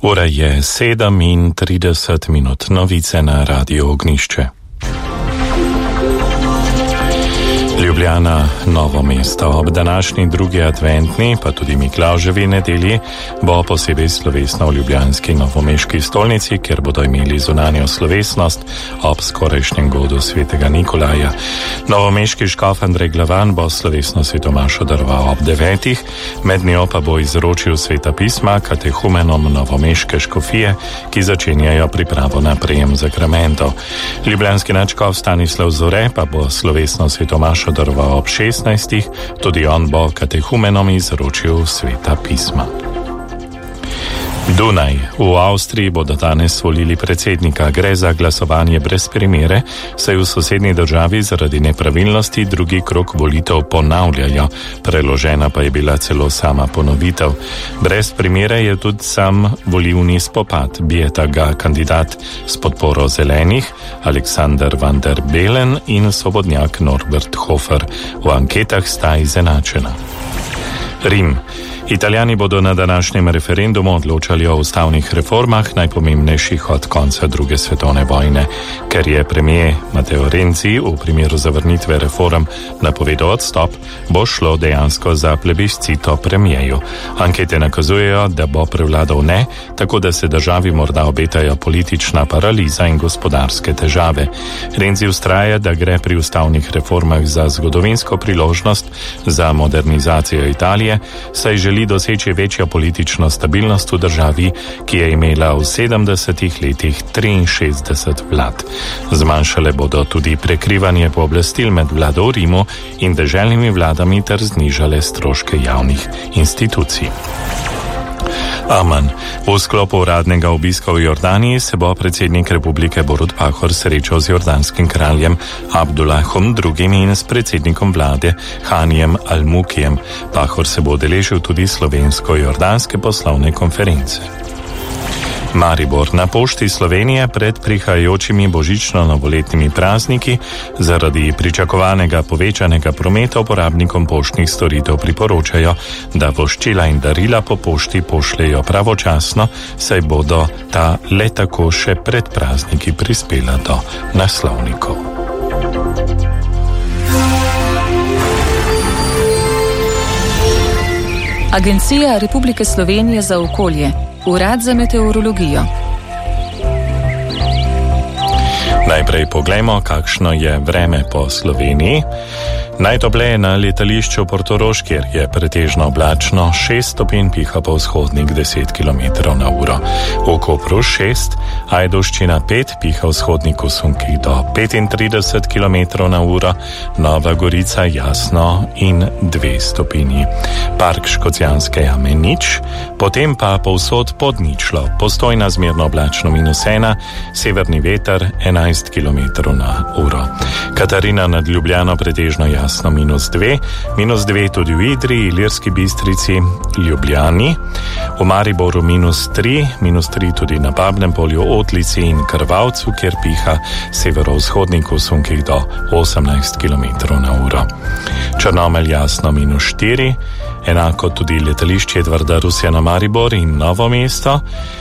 Ura je 7:30 minut. Novice na Radio Ognišče. Ljubljana, Novo mesto. Ob današnji drugi adventni, pa tudi Miklavževi nedelji, bo posebej slovesno v ljubljanski novomeški stolnici, kjer bodo imeli zunanjo slovesnost ob skorajšnjem godu svetega Nikolaja. Novomeški škof Andrej Glavan bo slovesno svetomašo daroval ob 9, med njo pa bo izročil sveta pisma katehumenom novomeške škofije, ki začenjajo pripravo na prejem zakramentov. Ljubljanski nadškof Stanislav Zore pa bo slovesno svetomašo daroval ob 16, tudi on bo katehumenom izročil sveta pisma. Dunaj. V Avstriji bodo danes volili predsednika. Gre za glasovanje brez primere, saj v sosednji državi zaradi nepravilnosti drugi krog volitev ponavljajo. Preložena pa je bila celo sama ponovitev. Brez primere je tudi sam volilni spopad. Bijeta ga kandidat s podporo zelenih Aleksander van der Bellen in svobodnjak Norbert Hofer. V anketah sta izenačena. Rim. Italijani bodo na današnjem referendumu odločali o ustavnih reformah, najpomembnejših od konca druge svetovne vojne. Ker je premijer Matteo Renzi v primeru zavrnitve reform napovedal odstop, bo šlo dejansko za plebiscito premijeju. Ankete nakazujejo, da bo prevladal ne, tako da se državi morda obetajo politična paraliza in gospodarske težave. Renzi vztraja, da gre pri ustavnih reformah za zgodovinsko priložnost za modernizacijo Italije, saj želi doseči večjo politično stabilnost v državi, ki je imela v 70 letih 63 vlad. Zmanjšale bodo tudi prekrivanje pooblastil med vlado v Rimu in deželnimi vladami ter znižale stroške javnih institucij. Aman. V sklopu uradnega obiska v Jordaniji se bo predsednik republike Borut Pahor srečal z jordanskim kraljem Abdullahom II. In s predsednikom vlade Hanijem Al-Mukijem. Pahor se bo udeležil tudi slovensko-jordanske poslovne konference. Maribor. Na Pošti Slovenije pred prihajajočimi božično-novoletnimi prazniki zaradi pričakovanega povečanega prometa uporabnikom poštnih storitev priporočajo, da voščila in darila po pošti pošljejo pravočasno, saj bodo ta le tako še pred prazniki prispela do naslovnikov. Agencija Republike Slovenije za okolje. Urad za meteorologijo. Najprej poglejmo, kakšno je vreme po Sloveniji. Najtopleje na letališču Portorož, kjer je pretežno oblačno, 6 stopinj, piha po vzhodnik 10 km/h. V Kopru 6, Ajdovščina 5, piha vzhodnik v sunkih do 35 km/h, Nova Gorica jasno in 2 stopinji. Park Škocjanske jame nič, potem pa povsod pod ničlo, Postojna zmerno oblačno -1, severni veter 11 km/h. Katarina nad Ljubljano pretežno jasno -2 tudi v Idriji, Ilirski Bistrici, Ljubljani, v Mariboru -3 tudi na Babnem Polju, Otlici in Krvavcu, kjer piha severovzhodnik v sunkih do 18 km/h. Črnomelj jasno -4, enako tudi letališče Edvarda Rusjana Maribor in Novo mesto,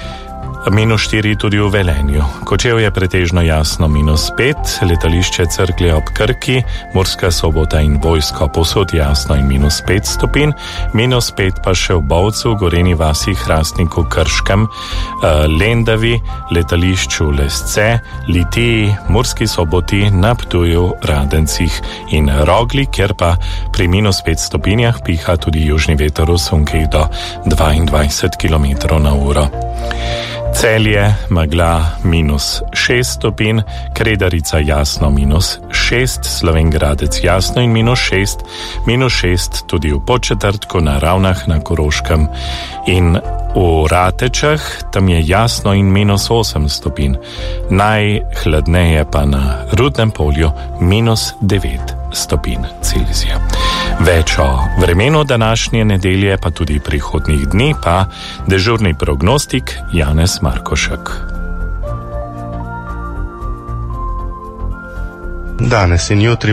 -4 tudi v Velenju. Kočevje pretežno jasno -5, letališče Cerklje ob Krki, Murska Sobota in Vojsko povsod jasno in -5 stopinj, -5 pa še v Bovcu, Goreni vasi, Hrastniku, Krškem, Lendavi, letališču Lesce, Litiji, Murski Soboti, na Ptuju, Radencih in Rogli, kjer pa pri -5 stopinjah piha tudi južni veter v sunkih do 22 km/h. Celje, megla -6 stopinj, Kredarica jasno -6, Slovengradec jasno in -6, -6 tudi v Podčetrtku, na Ravnah, na Koroškem in v Ratečah, tam je jasno in -8 stopinj. Najhladneje pa na Rudnem polju -9 stopinj Celzija. Več o vremenu današnje nedelje, pa tudi prihodnjih dni, pa dežurni prognostik Janez Markošek. Danes in jutri